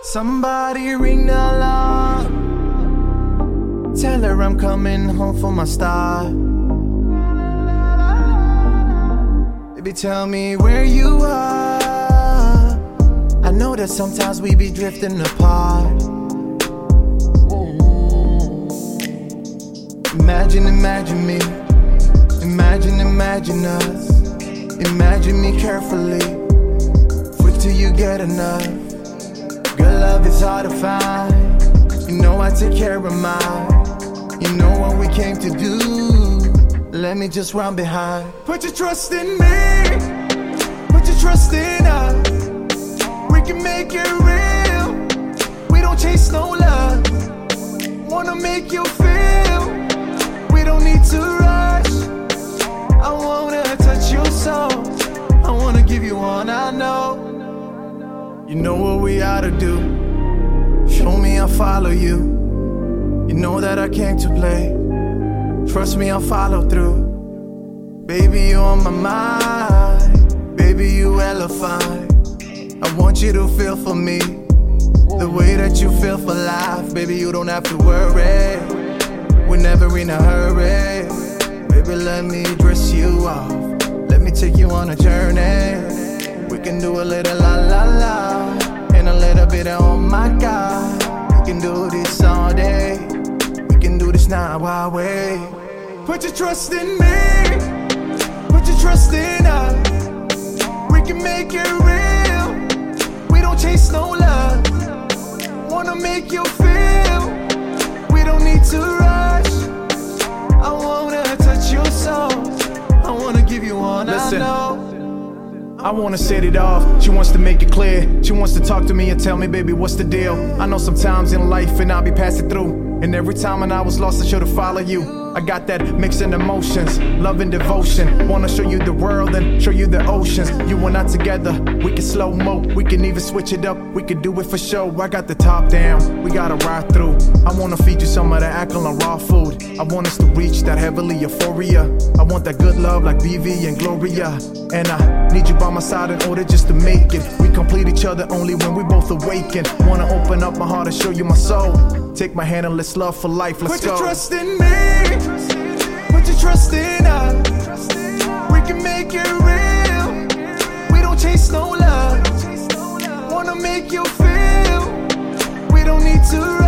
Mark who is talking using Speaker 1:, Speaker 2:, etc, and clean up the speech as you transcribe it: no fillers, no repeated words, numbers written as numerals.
Speaker 1: Somebody ring the alarm. Tell her I'm coming home for my star. Baby, tell me where you are. I know that sometimes we be drifting apart. Imagine me. Imagine us. Imagine me carefully. Wait till you get enough. Good love is hard to find. You know I take care of mine. You know what we came to do. Let me just run behind. Put your trust in me. Put your trust in us. We can make it real. We don't chase no love. Wanna make you feel. We don't need to rush. I wanna touch your soul. I wanna give you all I know. You know what we ought to do. Show me I'll follow you. You know that I came to play. Trust me, I'll follow through. Baby, you on my mind. Baby, you hella fine. I want you to feel for me the way that you feel for life. Baby, you don't have to worry. We're never in a hurry. Baby, let me dress you off. Let me take you on a journey. We can do a little la la la and a little bit of oh my God. We can do this all day. We can do this now while we put your trust in me. Put your trust in us. We can make it real. We don't chase no love. Wanna make you feel. We don't need to rush. I wanna touch your soul. I wanna give you all I know.
Speaker 2: I wanna set it off, she wants to make it clear. She wants to talk to me and tell me, baby, what's the deal? I know sometimes in life and I'll be passing through, and every time when I was lost I should've followed you. I got that mixing emotions, love and devotion. Wanna show you the world and show you the oceans. You and I together, we can slow-mo. We can even switch it up, we can do it for show. I got the top down, we gotta ride through. I wanna feed you some of that Ackle raw food. I want us to reach that heavenly euphoria. I want that good love like BV and Gloria. And I need you by my side in order just to make it. We complete each other only when we both awaken. Wanna open up my heart and show you my soul. Take my hand and let's love for life, let's go.
Speaker 1: Put your trust in me. Put your trust in us. We can make it real. We don't chase no love. Wanna make you feel. We don't need to